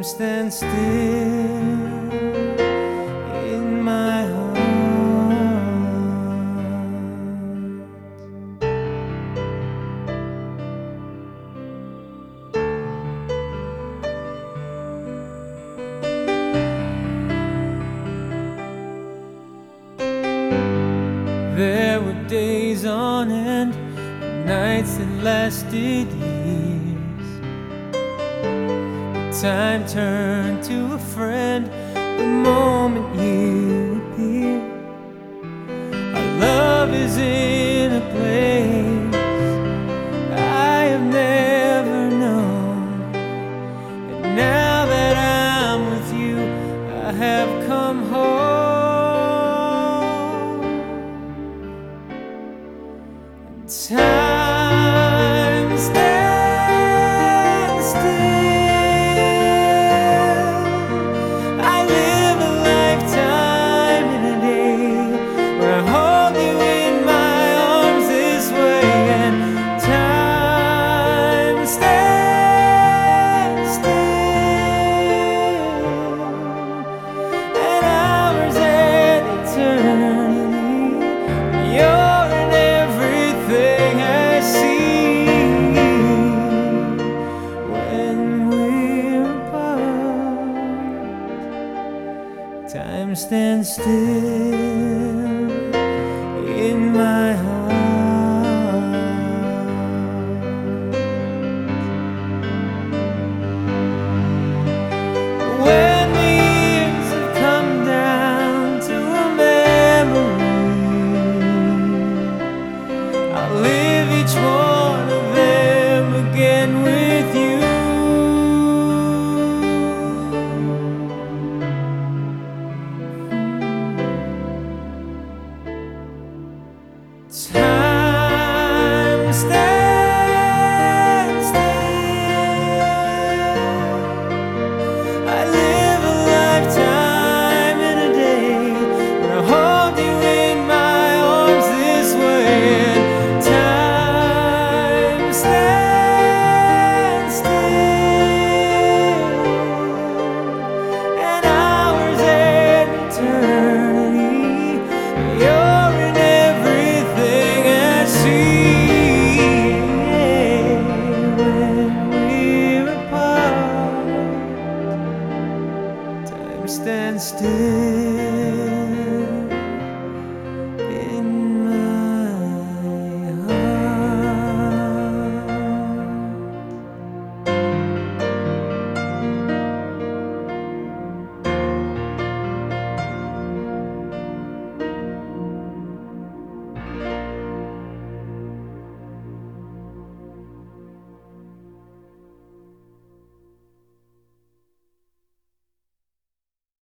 stands still in my heart. There were days on end, nights that lasted years. Time turned to a friend the moment you appear. Our love is in a place I have never known, and now that I'm with you, I have come home. Time stands still. I live a lifetime in a day where I hold you in my arms this way, and time stands still, and hours and eternity. You're in everything I see. When we're apart, time stands still.